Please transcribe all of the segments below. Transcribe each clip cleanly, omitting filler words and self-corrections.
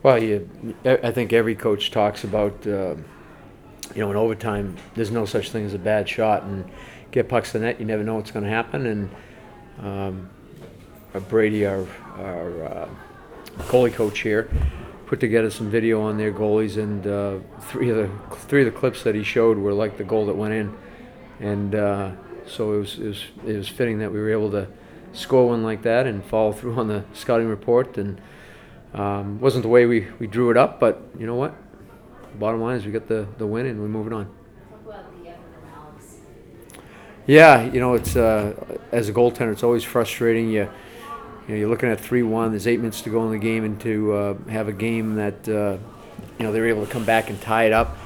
Well, I think every coach talks about, in overtime, there's no such thing as a bad shot, and get pucks to the net, you never know what's going to happen. And um, Brady, our goalie coach here, put together some video on their goalies, and three of the clips that he showed were like the goal that went in, and so it was fitting that we were able to score one like that and follow through on the scouting report. And wasn't the way we drew it up, but you know what? The bottom line is we got the win and we're moving on. Yeah, it's as a goaltender, it's always frustrating. You're looking at 3-1. There's 8 minutes to go in the game, and to have a game that they're able to come back and tie it up.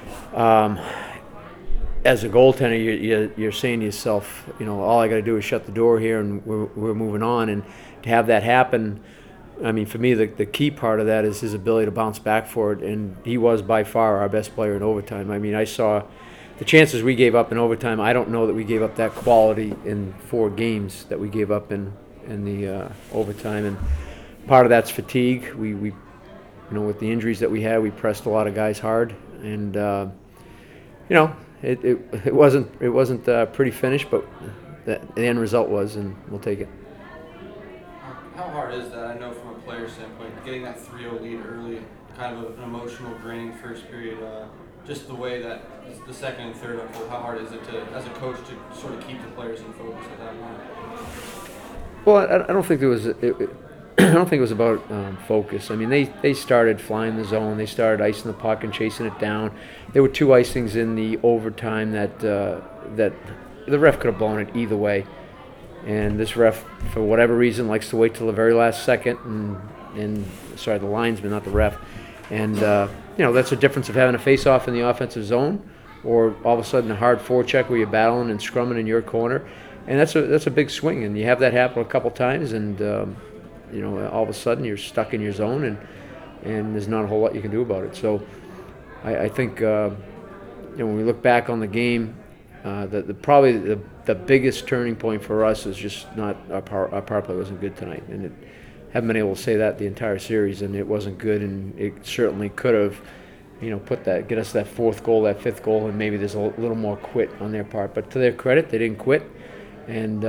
As a goaltender, you're saying to yourself, all I got to do is shut the door here, and we're moving on. And to have that happen, I mean, for me, the key part of that is his ability to bounce back for it, and he was by far our best player in overtime. I mean, I saw the chances we gave up in overtime. I don't know that we gave up that quality in 4 games that we gave up in the overtime, and part of that's fatigue. We with the injuries that we had, we pressed a lot of guys hard, and it wasn't a pretty finish, but the end result was, and we'll take it. How hard is that? I know from a player standpoint, getting that 3-0 lead early, kind of an emotional, draining first period. Just the way that the second and third unfold, how hard is it as a coach, to sort of keep the players in focus at that point? Well, I don't think it was. I don't think it was about focus. I mean, they started flying the zone. They started icing the puck and chasing it down. There were 2 icings in the overtime that the ref could have blown it either way. And this ref, for whatever reason, likes to wait till the very last second. And sorry, the linesman, not the ref. And that's the difference of having a face-off in the offensive zone, or all of a sudden a hard forecheck where you're battling and scrumming in your corner. And that's a big swing, and you have that happen a couple times, and all of a sudden you're stuck in your zone, and there's not a whole lot you can do about it. So I think when we look back on the game, probably the biggest turning point for us is just not our power play wasn't good tonight, and haven't been able to say that the entire series, and it wasn't good, and it certainly could have get us that 4th goal, that 5th goal, and maybe there's a little more quit on their part. But to their credit, they didn't quit. And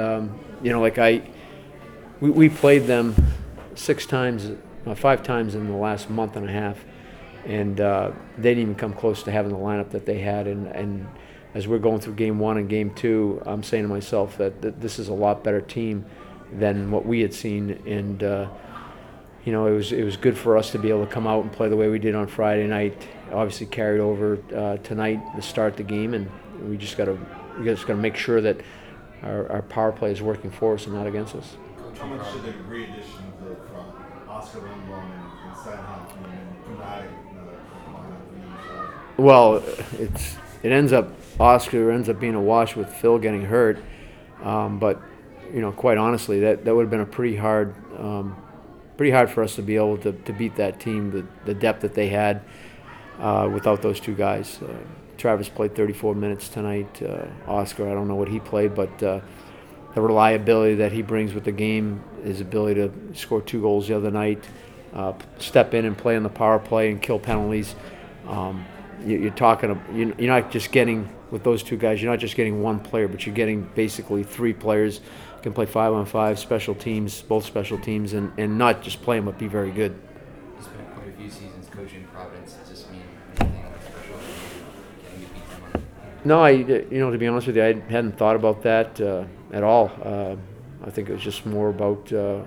we played them 5 times in the last month and a half, and they didn't even come close to having the lineup that they had. And as we're going through game 1 and game 2, I'm saying to myself that this is a lot better team than what we had seen. And it was good for us to be able to come out and play the way we did on Friday night. Obviously carried over tonight to start the game, and we just got to make sure that our power play is working for us and not against us. How much should the great additions of Oscar Lundblom and Steinhardt come back another lineup? Well, Oscar ends up being a wash with Phil getting hurt, but quite honestly, that would have been a pretty hard for us to be able to beat that team, the depth that they had without those 2 guys. Travis played 34 minutes tonight. Oscar, I don't know what he played, but the reliability that he brings with the game, his ability to score 2 goals the other night, step in and play on the power play and kill penalties. You're not just getting, with those 2 guys, you're not just getting 1 player, but you're getting basically 3 players who can play 5-on-5, special teams, both special teams, and not just play them, but be very good. It's been quite a few seasons coaching Providence. Does this mean anything special? Can you beat them on? No, to be honest with you, I hadn't thought about that at all. I think it was just more about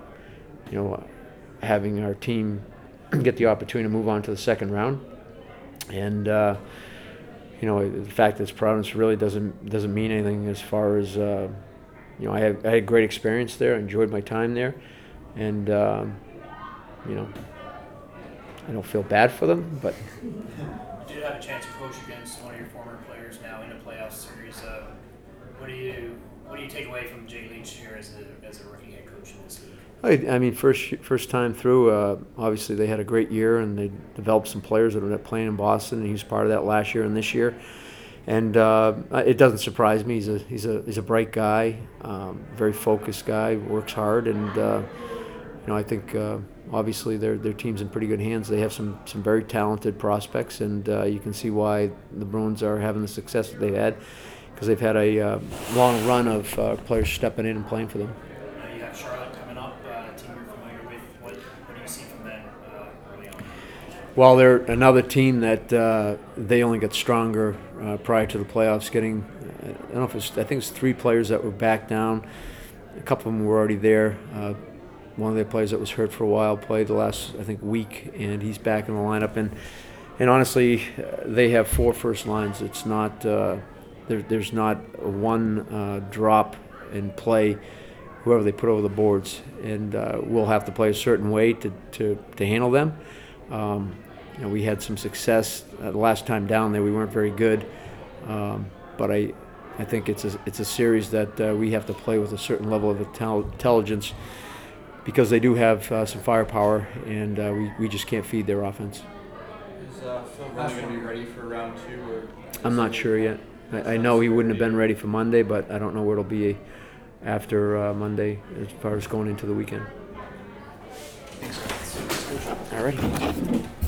having our team get the opportunity to move on to the second round, and the fact that it's Providence really doesn't mean anything as far as I had great experience there, enjoyed my time there, and I don't feel bad for them, but. You did have a chance to coach against one of your former players now in a playoff series. What do you take away from Jay Leach here as a rookie head coach in this league? I mean, first time through, obviously they had a great year, and they developed some players that are playing in Boston, and he was part of that last year and this year. And it doesn't surprise me. He's a bright guy, very focused guy, works hard, and I think obviously their team's in pretty good hands. They have some very talented prospects, and you can see why the Bruins are having the success that they've had, because they've had a long run of players stepping in and playing for them. You have Charlotte coming up, a team you're familiar with. What do you see from them early on? Well, they're another team that they only got stronger prior to the playoffs. Getting, I don't know if I think it's 3 players that were back down. A couple of them were already there. One of their players that was hurt for a while played the last, I think, week, and he's back in the lineup. And honestly, they have 4 first lines. It's not there's not one drop in play, whoever they put over the boards, and we'll have to play a certain way to handle them. We had some success the last time down there. We weren't very good, but I think it's a series that we have to play with a certain level of intelligence, because they do have some firepower, and we just can't feed their offense. Is Phil Rundle going to be ready for round 2? Or I'm not sure yet. I know he wouldn't have been ready for Monday, but I don't know where it'll be after Monday as far as going into the weekend. Thanks, guys. All righty.